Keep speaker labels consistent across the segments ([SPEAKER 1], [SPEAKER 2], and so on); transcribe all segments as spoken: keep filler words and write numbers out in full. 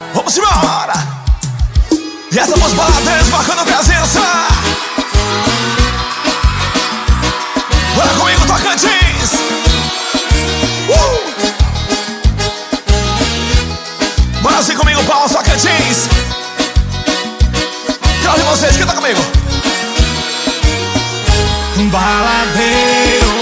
[SPEAKER 1] Vamos embora! E essa voz baladeiras marcando presença. Bora comigo, Tocantins! Uh! Bora assim comigo, Paulo, Tocantins! Quero de vocês, canta comigo!
[SPEAKER 2] Baladeiro,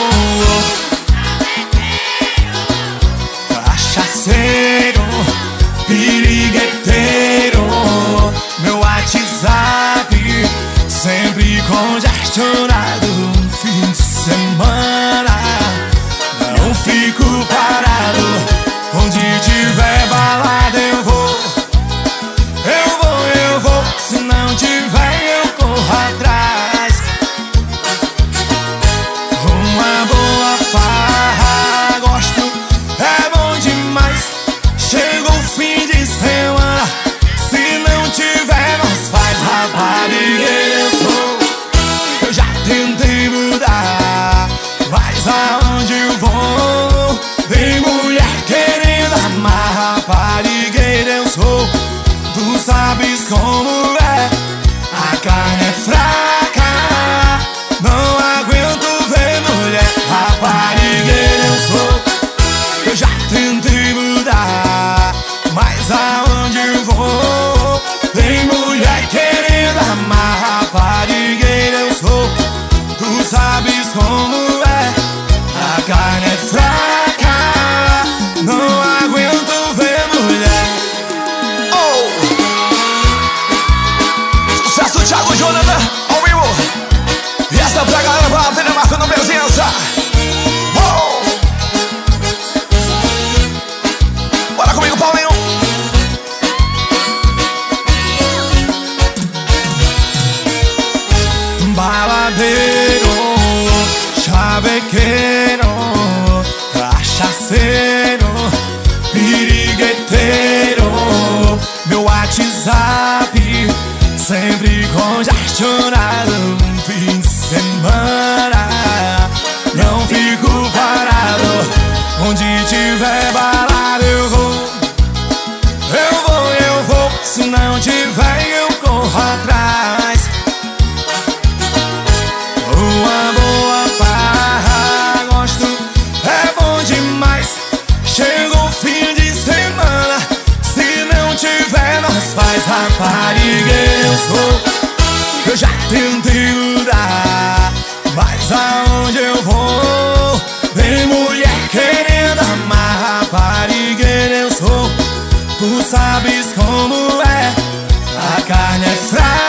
[SPEAKER 2] cachaceiro, pirigueteiro, meu WhatsApp sempre congestionado. Fim de semana não fico parado. Onde tiver balada eu vou, eu vou, eu vou. Se não tiver eu corro atrás. Uma boa farra, gosto, é bom demais. Chega o fim de semana, se não tiver nós faz. Raparigueira eu sou, eu já tentei mudar, mas aonde eu vou tem mulher querendo amar. Raparigueira eu sou, tu sabes como é. A carne é fraca, não aguento ver mulher. Raparigueira eu sou, eu já tentei mudar, mas aonde eu vou tem mulher querendo amar. Raparigueira eu sou, tu sabes como é. A carne é fraca, não aguento ver mulher.
[SPEAKER 1] Oh! Sucesso Thiago Jonathan ao vivo. E essa pra galera baladeira marcando presença. Oh! Bora comigo, Paulinho.
[SPEAKER 2] Baladeiro, chavequeiro, cachaceiro, pirigueteiro, meu WhatsApp sempre congestionado. Fim de semana não fico parado. Onde tiver balada eu vou, eu vou, eu vou. Se não tiver eu corro atrás. Uma boa farra, gosto, é bom demais. Chega o fim de semana, se não tiver nós faz. Raparigueira eu sou, eu já tentei mudar, mas aonde eu vou tem mulher querendo amar. Raparigueira eu sou, tu sabes como é. A carne é fraca,